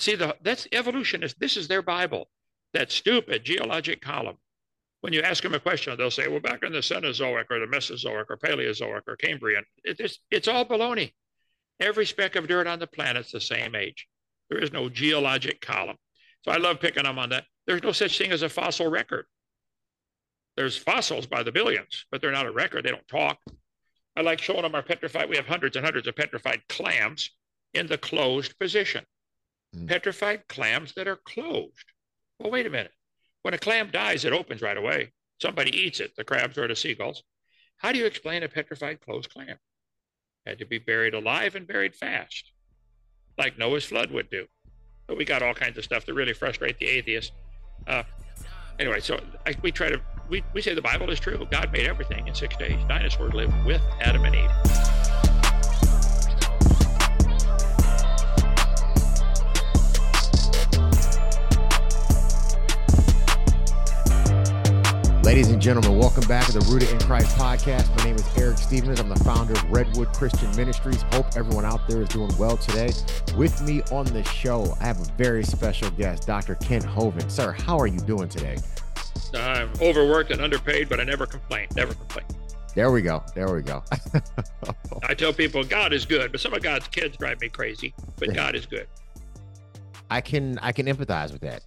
see, that's evolutionists. This is their Bible. That stupid geologic column. When you ask them a question, they'll say, well, back in the Cenozoic or the Mesozoic or Paleozoic or Cambrian, it's all baloney. Every speck of dirt on the planet's the same age. There is no geologic column. So I love picking them on that. There's no such thing as a fossil record. There's fossils by the billions, but they're not a record. They don't talk. I like showing them our petrified. We have hundreds and hundreds of petrified clams in the closed position. Petrified clams that are closed. Well, wait a minute. When a clam dies, it opens right away. Somebody eats it, the crabs or the seagulls. How do you explain a petrified closed clam? Had to be buried alive and buried fast, like Noah's flood would do. But we got all kinds of stuff that really frustrate the atheists. Anyway, so we say the Bible is true. God made everything in 6 days. Dinosaurs lived with Adam and Eve. Ladies and gentlemen, welcome back to the Rooted in Christ podcast. My name is Eric Stevens. I'm the founder of Redwood Christian Ministries. Hope everyone out there is doing well today. With me on the show, I have a very special guest, Dr. Kent Hovind. Sir, how are you doing today? I'm overworked and underpaid, but I never complain. Never complain. There we go. There we go. I tell people God is good, but some of God's kids drive me crazy, but God is good. I can empathize with that.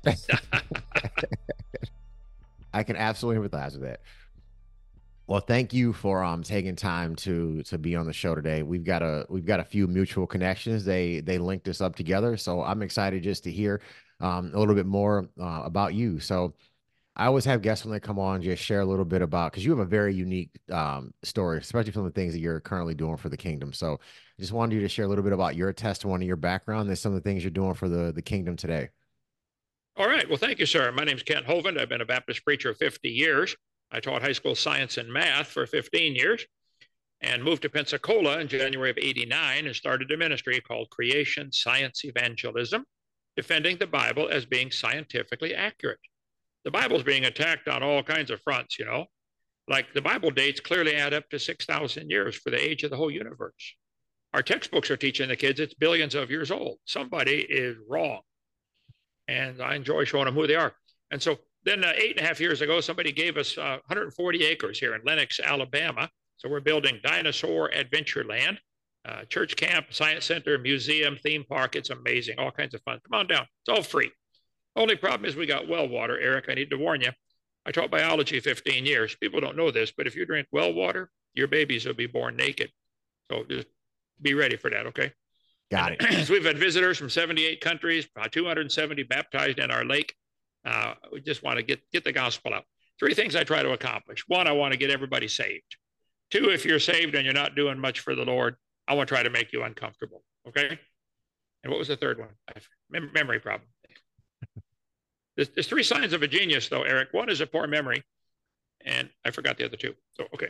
I can absolutely empathize with that. Well, thank you for taking time to be on the show today. We've got a few mutual connections. They linked us up together, so I'm excited just to hear a little bit more about you. So I always have guests when they come on just share a little bit about, because you have a very unique story, especially from the things that you're currently doing for the kingdom. So I just wanted you to share a little bit about your testimony, your background, and some of the things you're doing for the kingdom today. All right. Well, thank you, sir. My name's Kent Hovind. I've been a Baptist preacher 50 years. I taught high school science and math for 15 years and moved to Pensacola in January of '89 and started a ministry called Creation Science Evangelism, defending the Bible as being scientifically accurate. The Bible's being attacked on all kinds of fronts, like the Bible dates clearly add up to 6,000 years for the age of the whole universe. Our textbooks are teaching the kids it's billions of years old. Somebody is wrong. And I enjoy showing them who they are. And so then 8.5 years ago, somebody gave us 140 acres here in Lenox, Alabama. So we're building Dinosaur Adventureland, church camp, science center, museum, theme park. It's amazing, all kinds of fun. Come on down. It's all free. Only problem is we got well water, Eric. I need to warn you. I taught biology 15 years. People don't know this, but if you drink well water, your babies will be born naked. So just be ready for that, okay? Got it. So we've had visitors from 78 countries, 270 baptized in our lake. We just want to get the gospel out. 3 things I try to accomplish. 1, I want to get everybody saved. 2, if you're saved and you're not doing much for the Lord, I want to try to make you uncomfortable. Okay? And what was the third one? Memory problem. There's 3 signs of a genius, though, Eric. 1 is a poor memory, and I forgot the other 2. So, okay.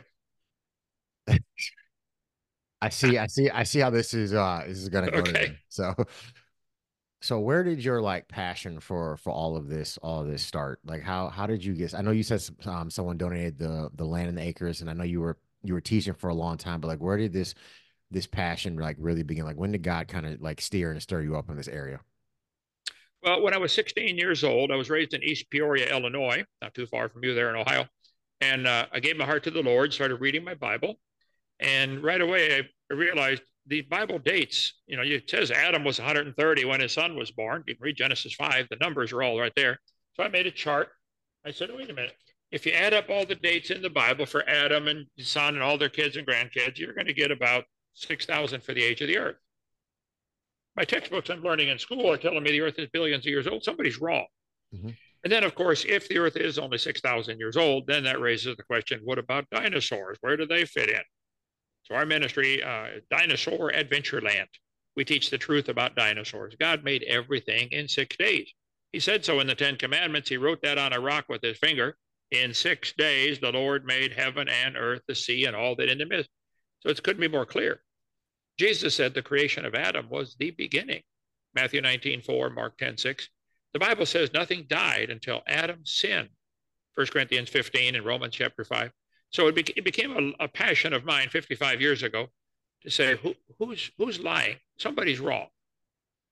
I see how this is going to go. Okay. So where did your passion for all of this start? Like how did you get? I know you said someone donated the land and the acres, and I know you were teaching for a long time, but where did this passion really begin? When did God kind of steer and stir you up in this area? Well, when I was 16 years old, I was raised in East Peoria, Illinois, not too far from you there in Ohio, and I gave my heart to the Lord, started reading my Bible. And right away, I realized the Bible dates, it says Adam was 130 when his son was born. You can read Genesis 5. The numbers are all right there. So I made a chart. I said, wait a minute. If you add up all the dates in the Bible for Adam and his son and all their kids and grandkids, you're going to get about 6,000 for the age of the earth. My textbooks I'm learning in school are telling me the earth is billions of years old. Somebody's wrong. Mm-hmm. And then, of course, if the earth is only 6,000 years old, then that raises the question, what about dinosaurs? Where do they fit in? So our ministry, Dinosaur Adventureland, we teach the truth about dinosaurs. God made everything in 6 days. He said so in the 10 Commandments. He wrote that on a rock with his finger. In 6 days, the Lord made heaven and earth, the sea, and all that in the midst. So it couldn't be more clear. Jesus said the creation of Adam was the beginning. Matthew 19:4, Mark 10:6. The Bible says nothing died until Adam sinned. 1 Corinthians 15 and Romans chapter 5. So it became a passion of mine 55 years ago to say, who's lying? Somebody's wrong.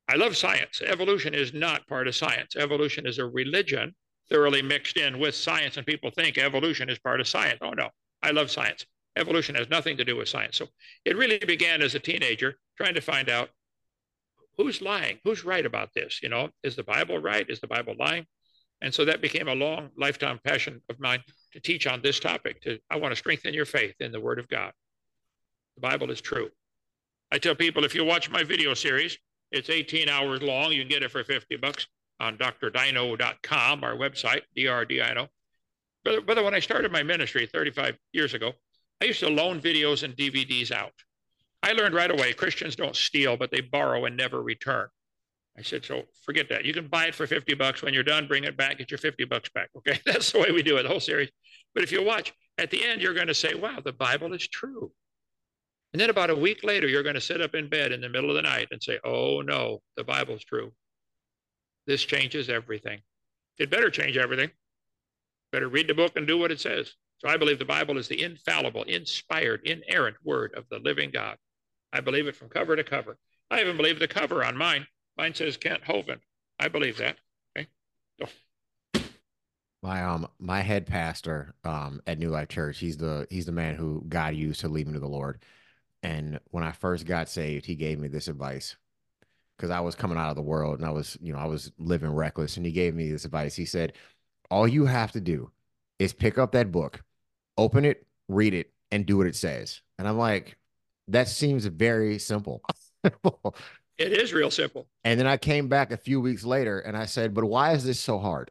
I love science. Evolution is not part of science. Evolution is a religion thoroughly mixed in with science, and people think evolution is part of science. Oh, no. I love science. Evolution has nothing to do with science. So it really began as a teenager trying to find out who's lying, who's right about this. You know, is the Bible right? Is the Bible lying? And so that became a long lifetime passion of mine to teach on this topic. I want to strengthen your faith in the Word of God. The Bible is true. I tell people, if you watch my video series, it's 18 hours long. You can get it for $50 on drdino.com, our website, DRDINO. But when I started my ministry 35 years ago, I used to loan videos and DVDs out. I learned right away Christians don't steal, but they borrow and never return. I said, so forget that. You can buy it for $50. When you're done, bring it back, get your $50 back. Okay, that's the way we do it, the whole series. But if you watch, at the end, you're going to say, wow, the Bible is true. And then about a week later, you're going to sit up in bed in the middle of the night and say, oh no, the Bible's true. This changes everything. It better change everything. Better read the book and do what it says. So I believe the Bible is the infallible, inspired, inerrant word of the living God. I believe it from cover to cover. I even believe the cover on mine. Mine says Kent Hovind. I believe that. Okay. So. My head pastor at New Life Church, he's the man who God used to lead me to the Lord. And when I first got saved, he gave me this advice because I was coming out of the world and I was living reckless. And he gave me this advice. He said, all you have to do is pick up that book, open it, read it, and do what it says. And I'm like, that seems very simple. It is real simple. And then I came back a few weeks later and I said, but why is this so hard?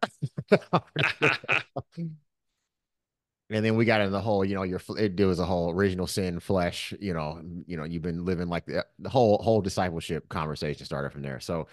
And then we got into the whole, there was a whole original sin, flesh, you've been living like the whole discipleship conversation started from there. So,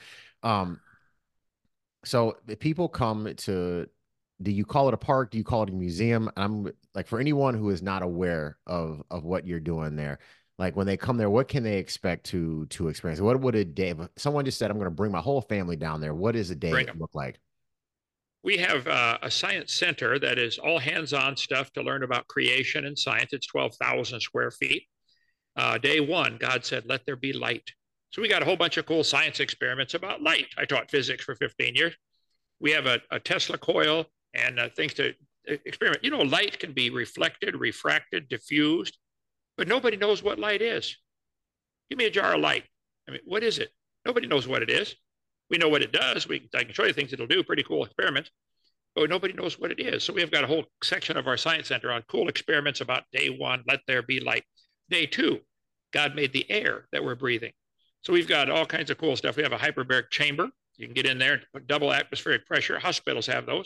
so if people come to, do you call it a park? Do you call it a museum? I'm like, for anyone who is not aware of what you're doing there, like when they come there, what can they expect to experience? What would a day, someone just said, I'm going to bring my whole family down there. What does a day look like? We have a science center that is all hands-on stuff to learn about creation and science. It's 12,000 square feet. Day one, God said, let there be light. So we got a whole bunch of cool science experiments about light. I taught physics for 15 years. We have a Tesla coil and things to experiment. Light can be reflected, refracted, diffused, but nobody knows what light is. Give me a jar of light. I mean, what is it? Nobody knows what it is. We know what it does. I can show you things it'll do, pretty cool experiments, but nobody knows what it is. So we've got a whole section of our science center on cool experiments about day one, let there be light. Day two, God made the air that we're breathing. So we've got all kinds of cool stuff. We have a hyperbaric chamber. You can get in there and put double atmospheric pressure. Hospitals have those.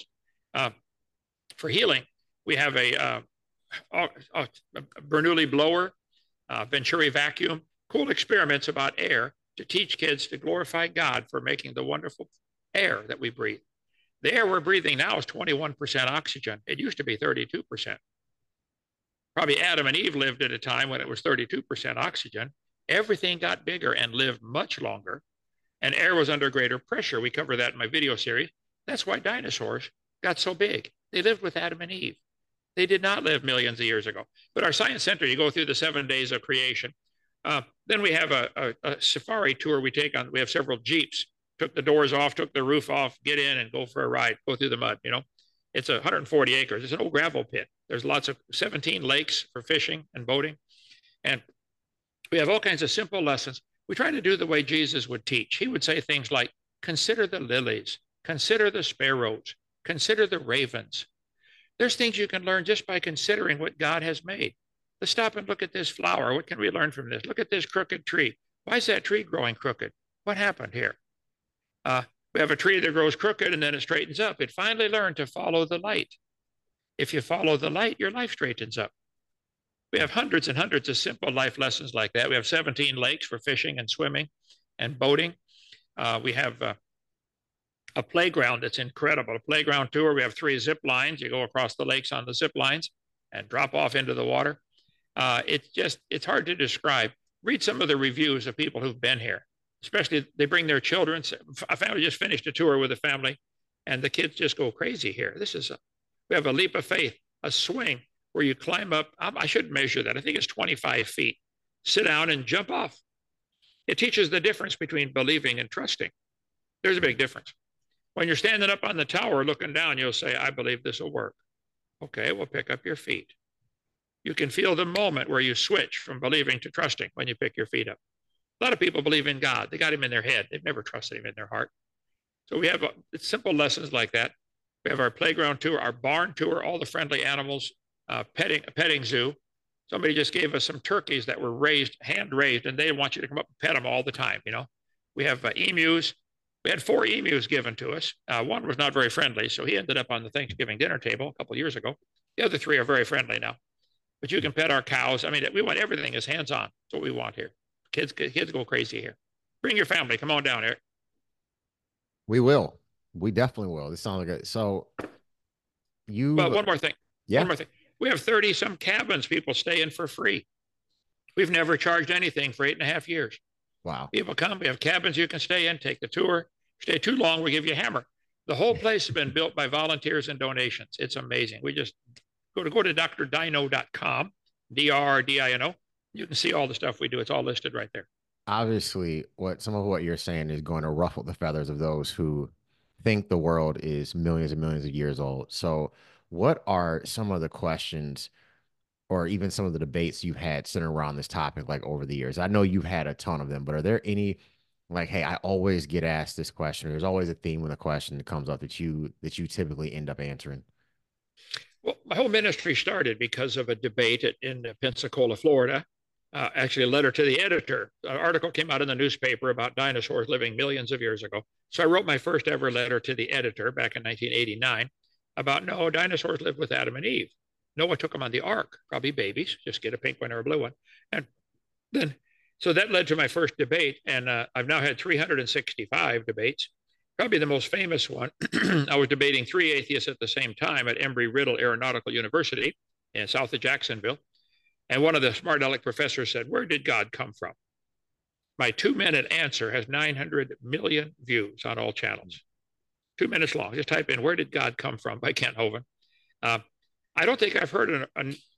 For healing, we have a Bernoulli blower, Venturi vacuum, cool experiments about air to teach kids to glorify God for making the wonderful air that we breathe. The air we're breathing now is 21% oxygen. It used to be 32%. Probably Adam and Eve lived at a time when it was 32% oxygen. Everything got bigger and lived much longer, and air was under greater pressure. We cover that in my video series. That's why dinosaurs got so big. They lived with Adam and Eve. They did not live millions of years ago. But our science center, you go through the 7 days of creation. Then we have a safari tour we take on. We have several Jeeps. Took the doors off, took the roof off, get in and go for a ride, go through the mud. It's 140 acres. It's an old gravel pit. There's lots of 17 lakes for fishing and boating. And we have all kinds of simple lessons. We try to do the way Jesus would teach. He would say things like, consider the lilies, consider the sparrows, consider the ravens. There's things you can learn just by considering what God has made. Let's stop and look at this flower. What can we learn from this? Look at this crooked tree. Why is that tree growing crooked? What happened here? We have a tree that grows crooked and then it straightens up. It finally learned to follow the light. If you follow the light, your life straightens up. We have hundreds and hundreds of simple life lessons like that. We have 17 lakes for fishing and swimming and boating. We have a playground that's incredible, a playground tour. We have 3 zip lines. You go across the lakes on the zip lines and drop off into the water. It's hard to describe. Read some of the reviews of people who've been here, especially they bring their children. A family just finished a tour with a family and the kids just go crazy here. We have a leap of faith, a swing where you climb up. I should measure that. I think it's 25 feet. Sit down and jump off. It teaches the difference between believing and trusting. There's a big difference. When you're standing up on the tower looking down, you'll say, I believe this will work. Okay, we'll pick up your feet. You can feel the moment where you switch from believing to trusting when you pick your feet up. A lot of people believe in God. They got him in their head. They've never trusted him in their heart. So we have simple lessons like that. We have our playground tour, our barn tour, all the friendly animals, petting zoo. Somebody just gave us some turkeys that were raised, hand raised, and they want you to come up and pet them all the time. You know, we have emus. We had 4 emus given to us. One was not very friendly, so he ended up on the Thanksgiving dinner table a couple of years ago. The other 3 are very friendly now. But you can pet our cows. I mean, we want everything as hands-on. That's what we want here. Kids go crazy here. Bring your family. Come on down, Eric. We will. We definitely will. This sounds like so. Well, one more thing. Yeah. One more thing. We have 30 some cabins people stay in for free. We've never charged anything for 8.5 years. Wow. People come. We have cabins you can stay in. Take the tour. Stay too long, we give you a hammer. The whole place has been built by volunteers and donations. It's amazing. We just go to drdino.com, DRDINO. You can see all the stuff we do. It's all listed right there. Obviously, some of what you're saying is going to ruffle the feathers of those who think the world is millions and millions of years old. So, what are some of the questions or even some of the debates you've had centered around this topic, like over the years? I know you've had a ton of them, but are there any like, hey, I always get asked this question, or there's always a theme with a question that comes up that you typically end up answering? Well, my whole ministry started because of a debate in Pensacola, Florida. Actually, a letter to the editor. An article came out in the newspaper about dinosaurs living millions of years ago. So I wrote my first ever letter to the editor back in 1989 about, no, dinosaurs lived with Adam and Eve. Noah took them on the ark, probably babies, just get a pink one or a blue one. And then, so that led to my first debate. And I've now had 365 debates. Probably the most famous one, I was debating 3 atheists at the same time at Embry-Riddle Aeronautical University in south of Jacksonville. And one of the smart aleck professors said, where did God come from? My 2-minute answer has 900 million views on all channels. 2 minutes long. Just type in, where did God come from by Kent Hovind. I don't think I've heard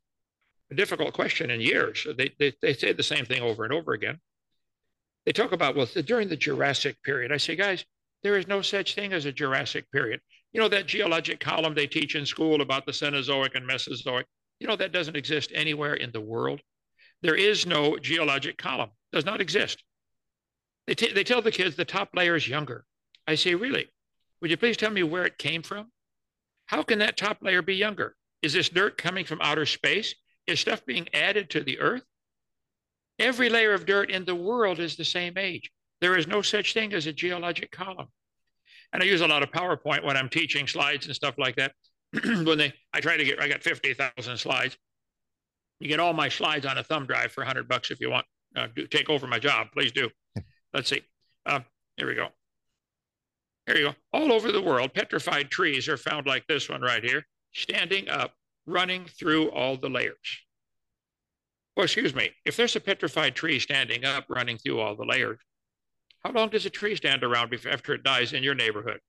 a difficult question in years. They say the same thing over and over again. They talk about, well, during the Jurassic period. I say, guys, there is no such thing as a Jurassic period. You know, that geologic column they teach in school about the Cenozoic and Mesozoic, you know, that doesn't exist anywhere in the world. There is no geologic column. Does not exist. They tell the kids the top layer is younger. I say, really? Would you please tell me where it came from? How can that top layer be younger? Is this dirt coming from outer space? Is stuff being added to the earth? Every layer of dirt in the world is the same age. There is no such thing as a geologic column. And I use a lot of PowerPoint when I'm teaching slides and stuff like that. I got 50,000 slides. You get all my slides on a thumb drive for $100 if you want. Take over my job, please do. Let's see. Here we go. Here you go. All over the world, petrified trees are found like this one right here, standing up, running through all the layers. Well, excuse me. If there's a petrified tree standing up, running through all the layers, how long does a tree stand around after it dies in your neighborhood?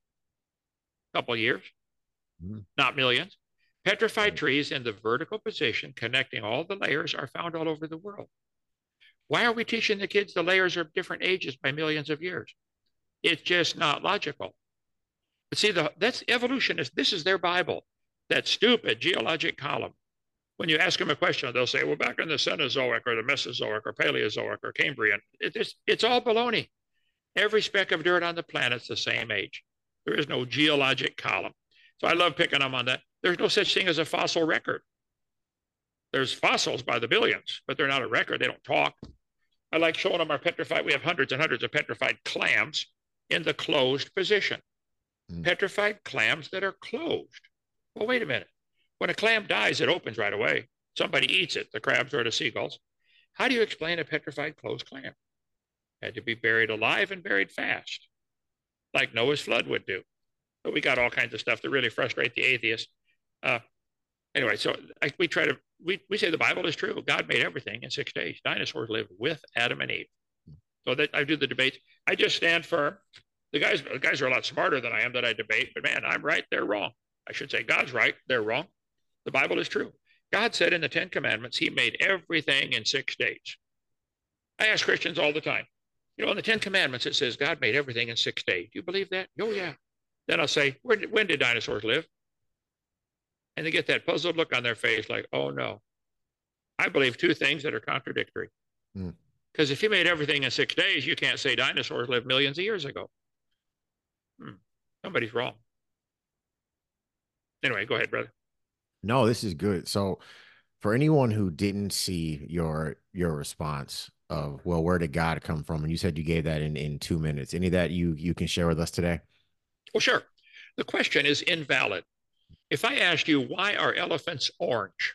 A couple of years, not millions. Petrified trees in the vertical position connecting all the layers are found all over the world. Why are we teaching the kids the layers are different ages by millions of years? It's just not logical. But see, that's evolutionists. This is their Bible. That stupid geologic column. When you ask them a question, they'll say, well, back in the Cenozoic or the Mesozoic or Paleozoic or Cambrian, it's all baloney. Every speck of dirt on the planet's the same age. There is no geologic column. So I love picking them on that. There's no such thing as a fossil record. There's fossils by the billions, but they're not a record. They don't talk. I like showing them our petrified. We have hundreds and hundreds of petrified clams in the closed position. Petrified clams that are closed. Well, wait a minute. When a clam dies, it opens right away. Somebody eats it, the crabs or the seagulls. How do you explain a petrified closed clam? Had to be buried alive and buried fast, like Noah's flood would do. But we got all kinds of stuff that really frustrate the atheists. Anyway, so we say the Bible is true. God made everything in 6 days. Dinosaurs lived with Adam and Eve. So that I do the debates. I just stand firm. The guys are a lot smarter than I am that I debate, but man, I'm right, they're wrong. I should say God's right, they're wrong. The Bible is true. God said in the 10 Commandments, he made everything in 6 days. I ask Christians all the time, You know, in the Ten Commandments, it says God made everything in 6 days. Do you believe that? Oh, yeah. Then I'll say, when did dinosaurs live? And they get that puzzled look on their face like, oh, no. I believe two things that are contradictory. Because if you made everything in 6 days, you can't say dinosaurs lived millions of years ago. Somebody's wrong. Anyway, go ahead, brother. No, this is good. So for anyone who didn't see your response of, well, where did God come from? And you said you gave that in 2 minutes. Any that you can share with us today? Well, sure. The question is invalid. If I asked you, why are elephants orange?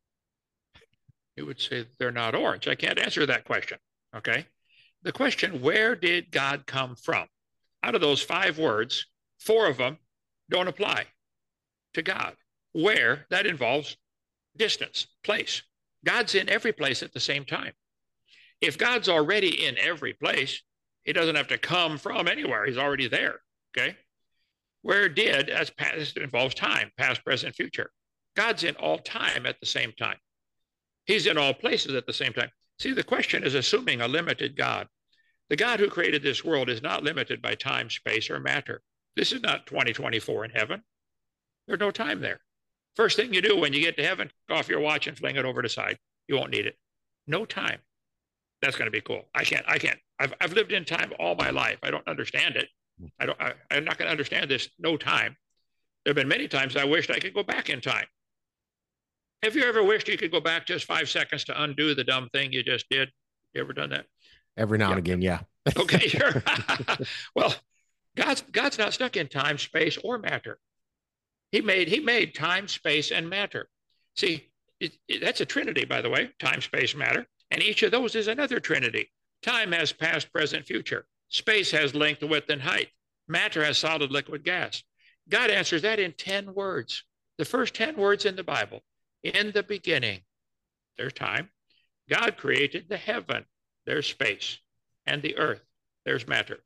You would say they're not orange. I can't answer that question. Okay. The question, where did God come from? Out of those 5 words, 4 of them don't apply to God. Where, that involves distance, place. God's in every place at the same time. If God's already in every place, he doesn't have to come from anywhere. He's already there. Okay. Where did, as past, involves time, past, present, future. God's in all time at the same time. He's in all places at the same time. See, the question is assuming a limited God. The God who created this world is not limited by time, space, or matter. This is not 2024 in heaven. There's no time there. First thing you do when you get to heaven, off your watch and fling it over the side. You won't need it. No time. That's going to be cool. I can't. I've lived in time all my life. I don't understand it. I'm not going to understand this no time. There have been many times I wished I could go back in time. Have you ever wished you could go back just 5 seconds to undo the dumb thing you just did? You ever done that? Every now and again, yeah. Okay, sure. Well, God's not stuck in time, space, or matter. He made time, space, and matter. See, that's a trinity, by the way, time, space, matter. And each of those is another trinity. Time has past, present, future. Space has length, width, and height. Matter has solid, liquid, gas. God answers that in 10 words. The first 10 words in the Bible. In the beginning, there's time. God created the heaven, there's space, and the earth, there's matter.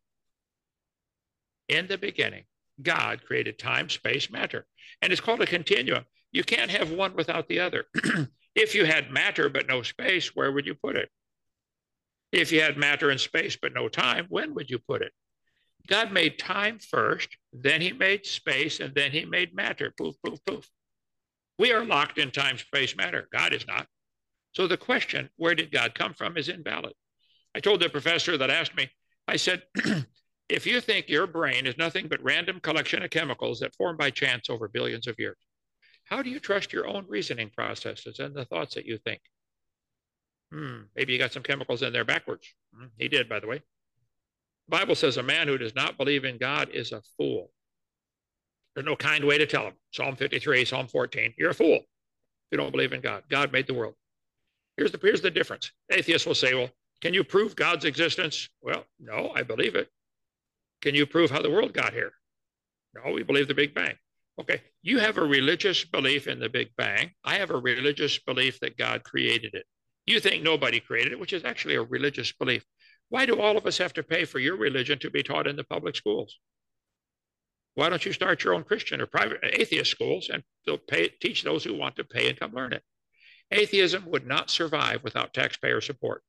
In the beginning, God created time, space, matter. And it's called a continuum. You can't have one without the other. If you had matter but no space, where would you put it? If you had matter and space but no time, when would you put it? God made time first, then he made space, and then he made matter. Poof, poof, poof. We are locked in time, space, matter. God is not. So the question, where did God come from, is invalid. I told the professor that asked me, I said, if you think your brain is nothing but random collection of chemicals that form by chance over billions of years, how do you trust your own reasoning processes and the thoughts that you think? Maybe you got some chemicals in there backwards. He did, by the way. The Bible says a man who does not believe in God is a fool. There's no kind way to tell him. Psalm 53, Psalm 14, you're a fool if you don't believe in God. God made the world. Here's the difference. Atheists will say, well, can you prove God's existence? Well, no, I believe it. Can you prove how the world got here? No, we believe the Big Bang. Okay, you have a religious belief in the Big Bang. I have a religious belief that God created it. You think nobody created it, which is actually a religious belief. Why do all of us have to pay for your religion to be taught in the public schools? Why don't you start your own Christian or private atheist schools and teach those who want to pay and come learn it? Atheism would not survive without taxpayer support.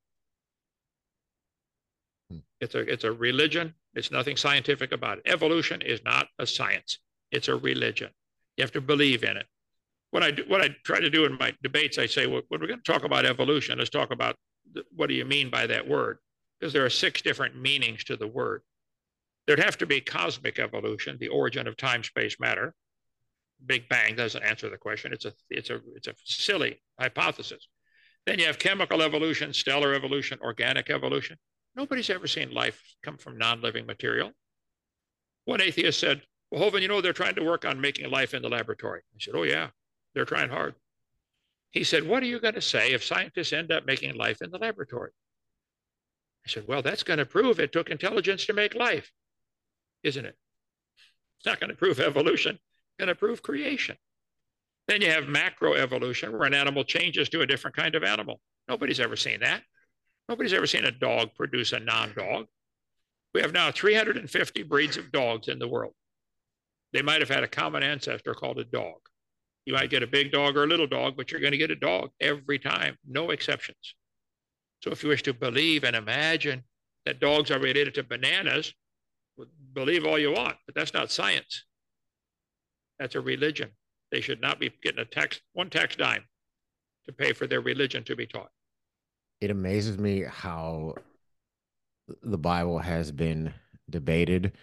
It's a religion. It's nothing scientific about it. Evolution is not a science. It's a religion. You have to believe in it. What I try to do in my debates, I say, well, when we're going to talk about evolution, let's talk about what do you mean by that word? Because there are 6 different meanings to the word. There'd have to be cosmic evolution, the origin of time, space, matter. Big Bang doesn't answer the question. It's a silly hypothesis. Then you have chemical evolution, stellar evolution, organic evolution. Nobody's ever seen life come from non-living material. One atheist said, well, Hovind, you know, they're trying to work on making life in the laboratory. I said, oh yeah, they're trying hard. He said, what are you going to say if scientists end up making life in the laboratory? I said, well, that's going to prove it took intelligence to make life, isn't it? It's not going to prove evolution, it's going to prove creation. Then you have macroevolution, where an animal changes to a different kind of animal. Nobody's ever seen that. Nobody's ever seen a dog produce a non-dog. We have now 350 breeds of dogs in the world. They might have had a common ancestor called a dog. You might get a big dog or a little dog, but you're going to get a dog every time, no exceptions. So if you wish to believe and imagine That dogs are related to bananas, believe all you want, but that's not science. That's a religion. They should not be getting one tax dime to pay for their religion to be taught. It amazes me how the Bible has been debated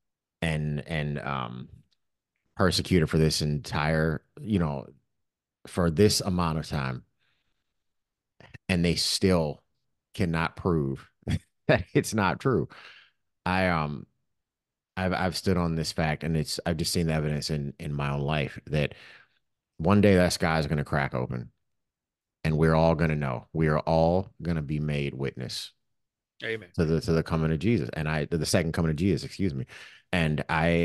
and persecuted for this entire, for this amount of time, and they still cannot prove that it's not true. I I've stood on this fact, and I've just seen the evidence in my own life that one day that sky is going to crack open, and we're all going to know. We are all going to be made witness Amen. To the coming of Jesus, and the second coming of Jesus, excuse me. And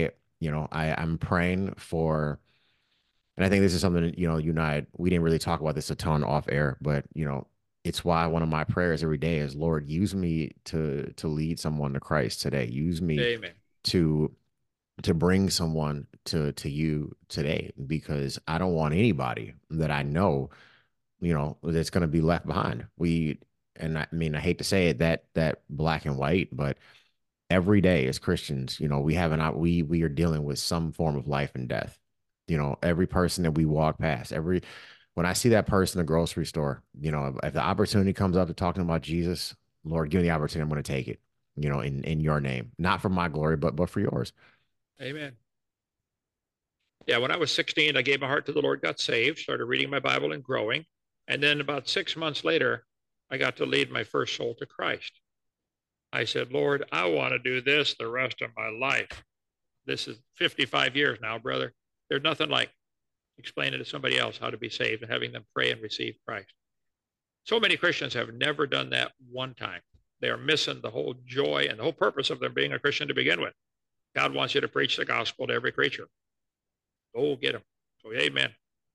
I'm praying for, and I think this is something, you and I, we didn't really talk about this a ton off air, but it's why one of my prayers every day is, Lord, use me to lead someone to Christ today. Use me Amen. to bring someone to you today, because I don't want anybody that I know, that's going to be left behind. And I mean, I hate to say it, that black and white, but every day as Christians, we are dealing with some form of life and death. Every person that we walk past, when I see that person in the grocery store, if the opportunity comes up to talking about Jesus, Lord, give me the opportunity, I'm going to take it, in your name, not for my glory, but for yours. Amen. Yeah, when I was 16, I gave my heart to the Lord, got saved, started reading my Bible and growing. And then about 6 months later, I got to lead my first soul to Christ. I said, Lord, I want to do this the rest of my life. This is 55 years now, brother. There's nothing like explaining to somebody else how to be saved and having them pray and receive Christ. So many Christians have never done that one time. They are missing the whole joy and the whole purpose of them being a Christian to begin with. God wants you to preach the gospel to every creature. Go get them. So, amen.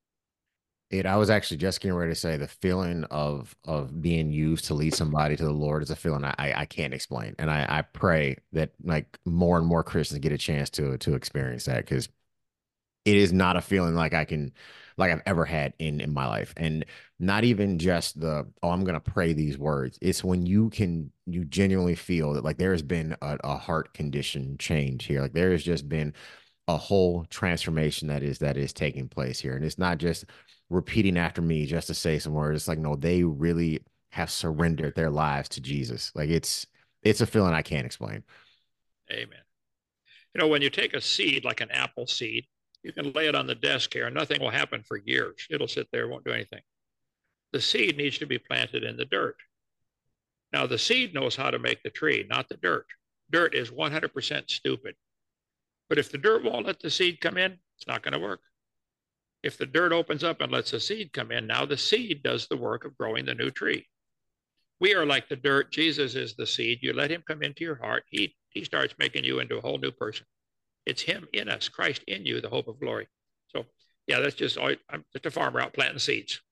I was actually just getting ready to say the feeling of being used to lead somebody to the Lord is a feeling I can't explain. And I pray that like more and more Christians get a chance to experience that, because it is not a feeling like I've ever had in my life. And not even just I'm gonna pray these words. It's when you genuinely feel that like there has been a heart condition change here. Like there has just been a whole transformation that is taking place here. And it's not just repeating after me just to say some words. It's like, no, they really have surrendered their lives to Jesus. Like it's a feeling I can't explain. Amen. When you take a seed like an apple seed, you can lay it on the desk here and nothing will happen for years. It'll sit there, won't do anything. The seed needs to be planted in the dirt. Now, the seed knows how to make the tree, not the dirt. Dirt is 100% stupid. But if the dirt won't let the seed come in, it's not going to work. If the dirt opens up and lets the seed come in, now the seed does the work of growing the new tree. We are like the dirt. Jesus is the seed. You let him come into your heart. He starts making you into a whole new person. It's him in us, Christ in you, the hope of glory. So, yeah, that's just, I'm just a farmer out planting seeds.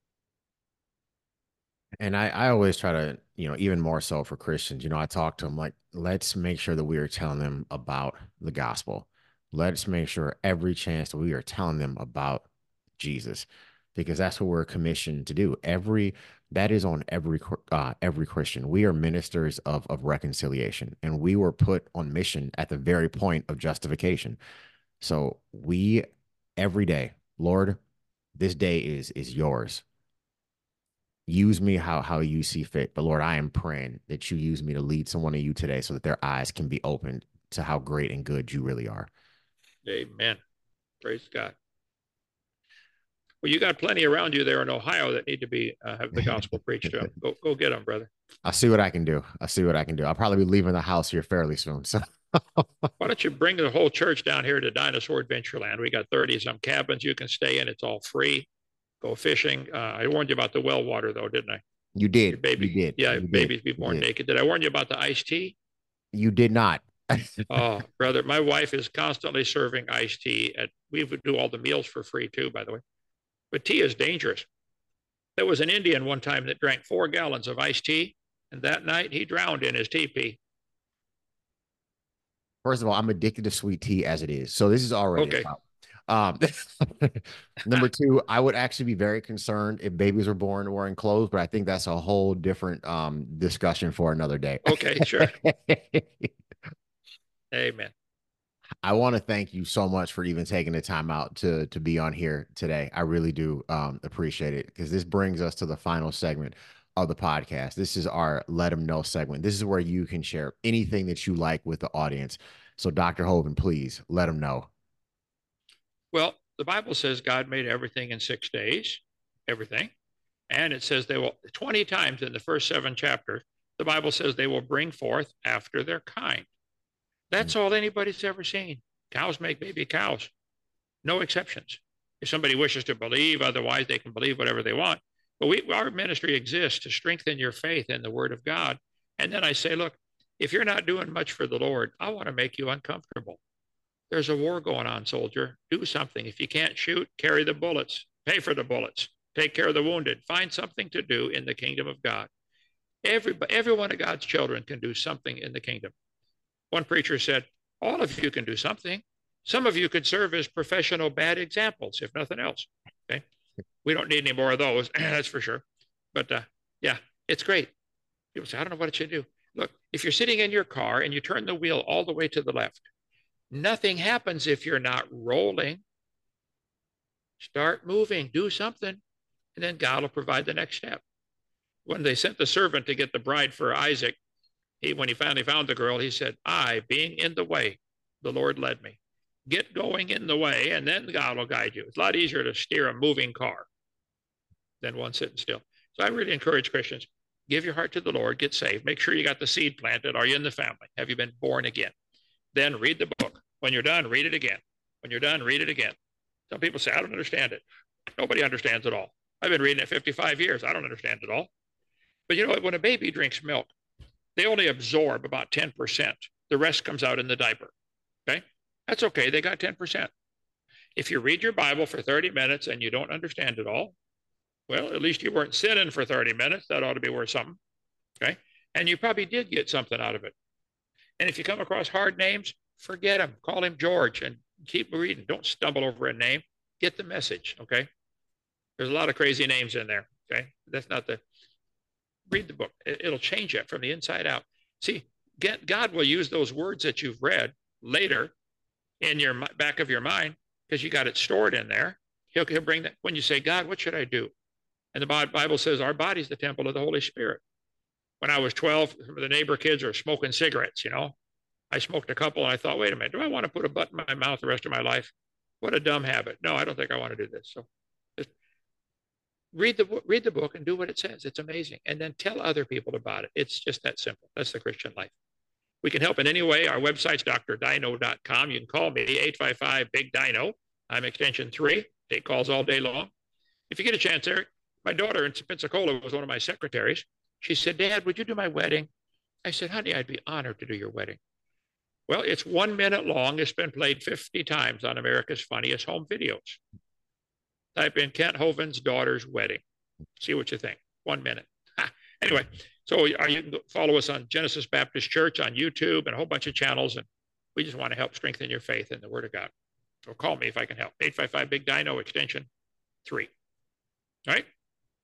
And I always try to, even more so for Christians, I talk to them like, let's make sure that we are telling them about the gospel. Let's make sure every chance that we are telling them about Jesus, because that's what we're commissioned to do. That is on every Christian. We are ministers of reconciliation, and we were put on mission at the very point of justification. So every day, Lord, this day is yours. Use me how you see fit. But Lord, I am praying that you use me to lead someone to you today so that their eyes can be opened to how great and good you really are. Amen. Praise God. Well, you got plenty around you there in Ohio that need to be have the gospel preached to them. Go get them, brother. I'll see what I can do. I'll probably be leaving the house here fairly soon. So why don't you bring the whole church down here to Dinosaur Adventureland? We got 30-some cabins you can stay in. It's all free. Go fishing. I warned you about the well water, though, didn't I? You did. Your baby. You did. Yeah, you babies did. be born naked. Did I warn you about the iced tea? You did not. Oh, brother, my wife is constantly serving iced tea. We would do all the meals for free, too, by the way. But tea is dangerous. There was an Indian one time that drank 4 gallons of iced tea, and that night he drowned in his teepee. First of all, I'm addicted to sweet tea as it is. So this is already okay. a problem. Um, number two, I would actually be very concerned if babies were born wearing clothes, but I think that's a whole different discussion for another day. Okay, sure. Amen. I want to thank you so much for even taking the time out to be on here today. I really do appreciate it because this brings us to the final segment of the podcast. This is our Let Them Know segment. This is where you can share anything that you like with the audience. So, Dr. Hovind, please let them know. Well, the Bible says God made everything in 6 days, everything. And it says they will, 20 times in the first 7 chapters, the Bible says they will bring forth after their kind. That's all anybody's ever seen. Cows make baby cows, no exceptions. If somebody wishes to believe, otherwise they can believe whatever they want. But our ministry exists to strengthen your faith in the Word of God. And then I say, look, if you're not doing much for the Lord, I want to make you uncomfortable. There's a war going on, soldier. Do something. If you can't shoot, carry the bullets, pay for the bullets, take care of the wounded, find something to do in the kingdom of God. Every one of God's children can do something in the kingdom. One preacher said, all of you can do something. Some of you could serve as professional bad examples, if nothing else. Okay. We don't need any more of those, that's for sure. But yeah, it's great. People say, I don't know what it should do. Look, if you're sitting in your car and you turn the wheel all the way to the left, nothing happens if you're not rolling. Start moving, do something, and then God will provide the next step. When they sent the servant to get the bride for Isaac, when he finally found the girl, he said, I, being in the way, the Lord led me. Get going in the way, and then God will guide you. It's a lot easier to steer a moving car than one sitting still. So I really encourage Christians, give your heart to the Lord, get saved. Make sure you got the seed planted. Are you in the family? Have you been born again? Then read the book. When you're done, read it again. When you're done, read it again. Some people say, I don't understand it. Nobody understands it all. I've been reading it 55 years. I don't understand it all. But you know, when a baby drinks milk, they only absorb about 10%. The rest comes out in the diaper. Okay? That's okay. They got 10%. If you read your Bible for 30 minutes and you don't understand it all, well, at least you weren't sinning for 30 minutes. That ought to be worth something. Okay? And you probably did get something out of it. And if you come across hard names, forget them. Call him George and keep reading. Don't stumble over a name. Get the message. Okay? There's a lot of crazy names in there. Okay? That's not the read the book. It'll change it from the inside out. See, God will use those words that you've read later in your back of your mind because you got it stored in there. He'll bring that when you say, God, what should I do? And the Bible says our body's the temple of the Holy Spirit. When I was 12, the neighbor kids are smoking cigarettes, I smoked a couple and I thought, wait a minute, do I want to put a butt in my mouth the rest of my life? What a dumb habit. No, I don't think I want to do this. So just read the book and do what it says. It's amazing. And then tell other people about it. It's just that simple. That's the Christian life. We can help in any way. Our website's drdino.com. You can call me, 855-BIG-DINO. I'm extension 3. Take calls all day long. If you get a chance, Eric, my daughter in Pensacola was one of my secretaries. She said, Dad, would you do my wedding? I said, honey, I'd be honored to do your wedding. Well, it's 1 minute long. It's been played 50 times on America's Funniest Home Videos. Type in Kent Hovind's daughter's wedding. See what you think. 1 minute. Anyway, so you can follow us on Genesis Baptist Church on YouTube and a whole bunch of channels. And we just want to help strengthen your faith in the Word of God. So call me if I can help. 855-BIG-DINO, extension 3. All right?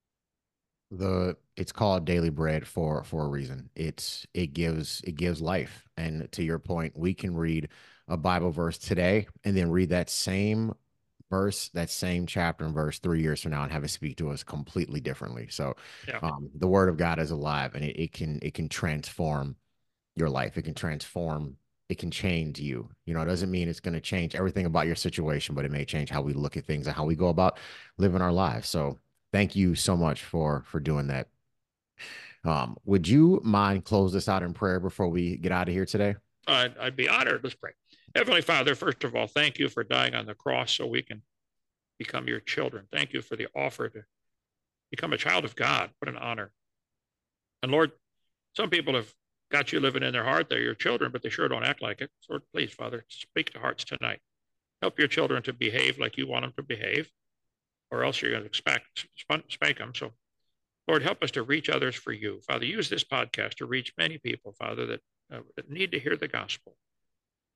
It's called Daily Bread for a reason. It gives life. And to your point, we can read a Bible verse today and then read that same verse, that same chapter and verse 3 years from now and have it speak to us completely differently. So Yeah. The Word of God is alive and it can transform your life. It can change you. It doesn't mean it's going to change everything about your situation, but it may change how we look at things and how we go about living our lives. So thank you so much for doing that. Would you mind close this out in prayer before we get out of here today? I'd be honored. Let's pray. Heavenly Father, first of all, thank you for dying on the cross so we can become your children. Thank you for the offer to become a child of God. What an honor. And Lord, some people have got you living in their heart. They're your children, but they sure don't act like it. So please, Father, speak to hearts tonight. Help your children to behave like you want them to behave, or else you're going to spank them. So, Lord, help us to reach others for you. Father, use this podcast to reach many people, Father, that need to hear the gospel.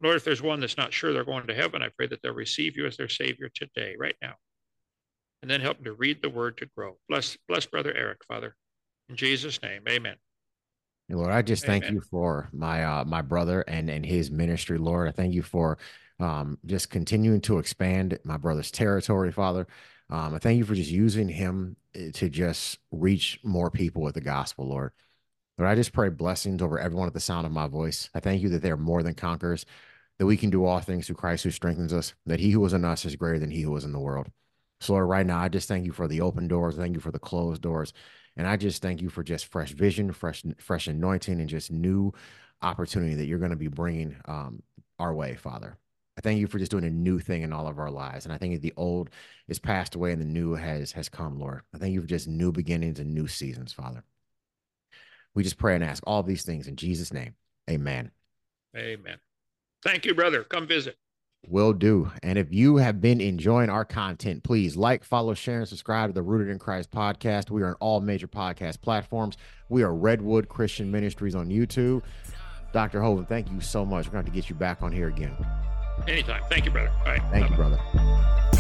Lord, if there's one that's not sure they're going to heaven, I pray that they'll receive you as their Savior today, right now. And then help them to read the word to grow. Bless Brother Eric, Father. In Jesus' name, amen. And Lord, I just thank Amen. you for my brother and his ministry, Lord. I thank you for just continuing to expand my brother's territory, Father. I thank you for just using him to just reach more people with the gospel, Lord. Lord, I just pray blessings over everyone at the sound of my voice. I thank you that they are more than conquerors, that we can do all things through Christ who strengthens us, that he who was in us is greater than he who was in the world. So, Lord, right now, I just thank you for the open doors. Thank you for the closed doors. And I just thank you for just fresh vision, fresh anointing, and just new opportunity that you're going to be bringing our way, Father. I thank you for just doing a new thing in all of our lives. And I think the old is passed away and the new has come, Lord. I thank you for just new beginnings and new seasons, Father. We just pray and ask all of these things in Jesus' name. Amen. Amen. Thank you, brother. Come visit. Will do. And if you have been enjoying our content, please like, follow, share, and subscribe to the Rooted in Christ podcast. We are on all major podcast platforms. We are Redwood Christian Ministries on YouTube. Dr. Hovind, thank you so much. We're going to have to get you back on here again. Anytime. Thank you, brother. All right. Thank you, brother.